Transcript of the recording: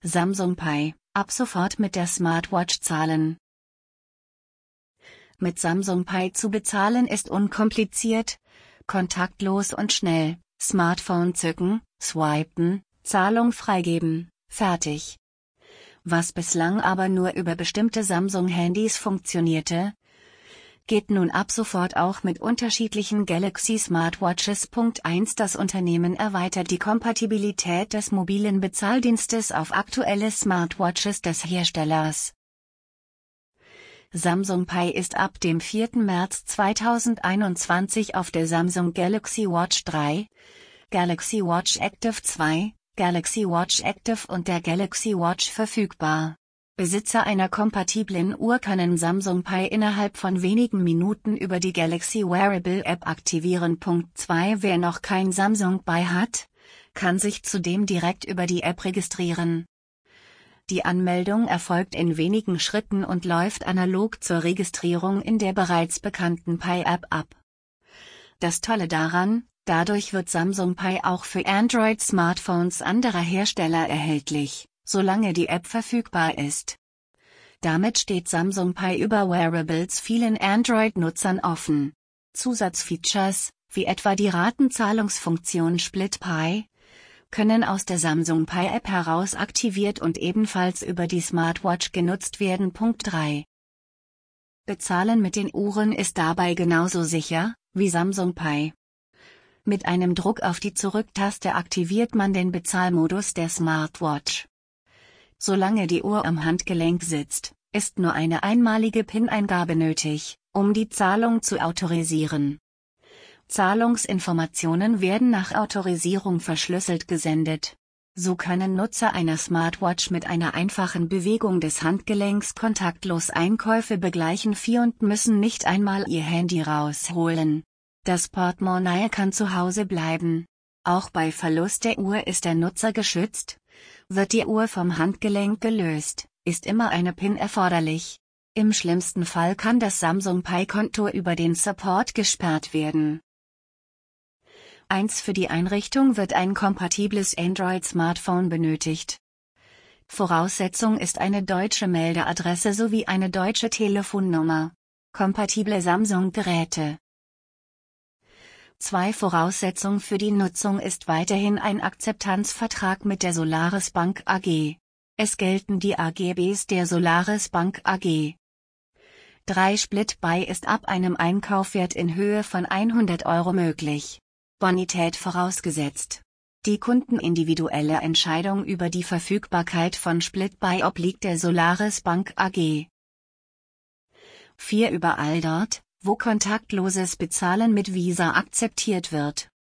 Samsung Pay, ab sofort mit der Smartwatch zahlen. Mit Samsung Pay zu bezahlen ist unkompliziert, kontaktlos und schnell. Smartphone zücken, swipen, Zahlung freigeben, fertig. Was bislang aber nur über bestimmte Samsung-Handys funktionierte, geht nun ab sofort auch mit unterschiedlichen Galaxy Smartwatches. Punkt 1. Das Unternehmen erweitert die Kompatibilität des mobilen Bezahldienstes auf aktuelle Smartwatches des Herstellers. Samsung Pay ist ab dem 4. März 2021 auf der Samsung Galaxy Watch 3, Galaxy Watch Active 2, Galaxy Watch Active und der Galaxy Watch verfügbar. Besitzer einer kompatiblen Uhr können Samsung Pay innerhalb von wenigen Minuten über die Galaxy Wearable App aktivieren. Punkt 2. Wer noch kein Samsung Pay hat, kann sich zudem direkt über die App registrieren. Die Anmeldung erfolgt in wenigen Schritten und läuft analog zur Registrierung in der bereits bekannten Pay-App ab. Das Tolle daran: Dadurch wird Samsung Pay auch für Android-Smartphones anderer Hersteller erhältlich, solange die App verfügbar ist. Damit steht Samsung Pay über Wearables vielen Android-Nutzern offen. Zusatzfeatures, wie etwa die Ratenzahlungsfunktion Split Pay, können aus der Samsung Pay App heraus aktiviert und ebenfalls über die Smartwatch genutzt werden. Punkt 3. Bezahlen mit den Uhren ist dabei genauso sicher wie Samsung Pay. Mit einem Druck auf die Zurück-Taste aktiviert man den Bezahlmodus der Smartwatch. Solange die Uhr am Handgelenk sitzt, ist nur eine einmalige PIN-Eingabe nötig, um die Zahlung zu autorisieren. Zahlungsinformationen werden nach Autorisierung verschlüsselt gesendet. So können Nutzer einer Smartwatch mit einer einfachen Bewegung des Handgelenks kontaktlos Einkäufe begleichen und müssen nicht einmal ihr Handy rausholen. Das Portemonnaie kann zu Hause bleiben. Auch bei Verlust der Uhr ist der Nutzer geschützt. Wird die Uhr vom Handgelenk gelöst, ist immer eine PIN erforderlich. Im schlimmsten Fall kann das Samsung Pay-Konto über den Support gesperrt werden. Für die Einrichtung wird ein kompatibles Android-Smartphone benötigt. Voraussetzung ist eine deutsche Meldeadresse sowie eine deutsche Telefonnummer. Kompatible Samsung-Geräte. 2. Voraussetzung für die Nutzung ist weiterhin ein Akzeptanzvertrag mit der Solaris Bank AG. Es gelten die AGBs der Solaris Bank AG. 3. Split Pay ist ab einem Einkaufwert in Höhe von 100 € möglich. Bonität vorausgesetzt. Die kundenindividuelle Entscheidung über die Verfügbarkeit von Split Pay obliegt der Solaris Bank AG. 4. Überall dort, wo kontaktloses Bezahlen mit Visa akzeptiert wird,